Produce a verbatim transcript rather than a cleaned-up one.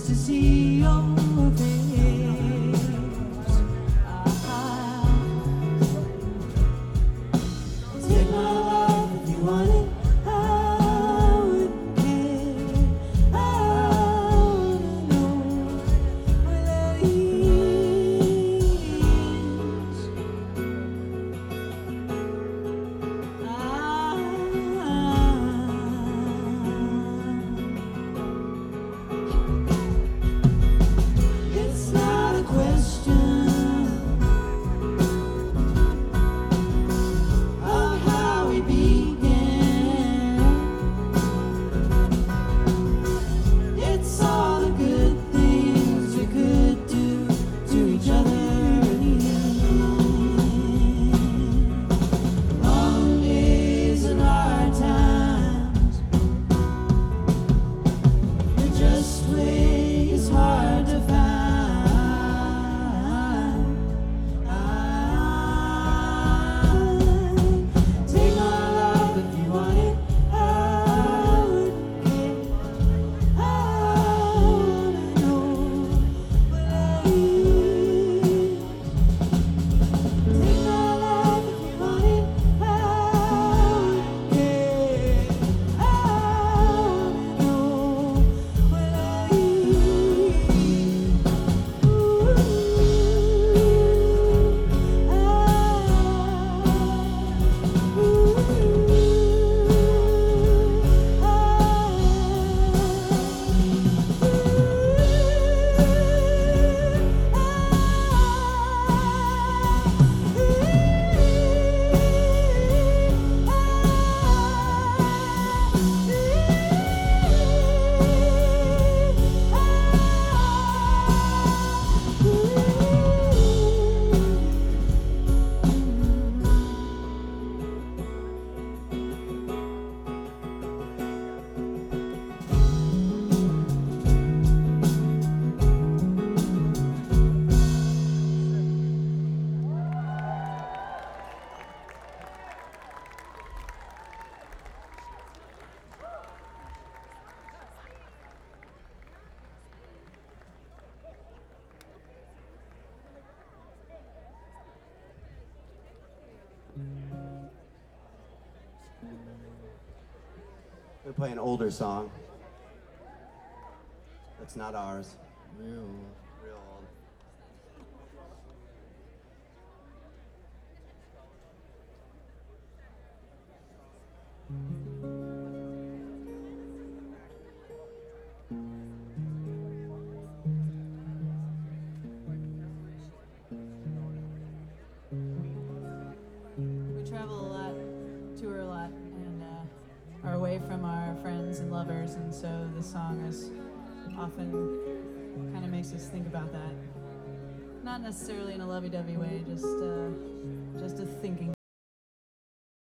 to see your face. Ah, take my life if you want it. I wouldn't care. I wanna know where that is. Ah, it's not a question of how we began. It's all the good things we could do to each other in the end. Long days and hard times, the just way is hard to find. I take my life if you want it. I wouldn't care. I wanna know what that is. Take my life if you want it. I wouldn't care. I wanna know what that is. We're playing an older song. That's not ours. Real. Real old. We travel a lot, tour a lot, and uh, are away from our friends and lovers, and so this song is often kind of makes us think about that. Not necessarily in a lovey-dovey way, just uh, just a thinking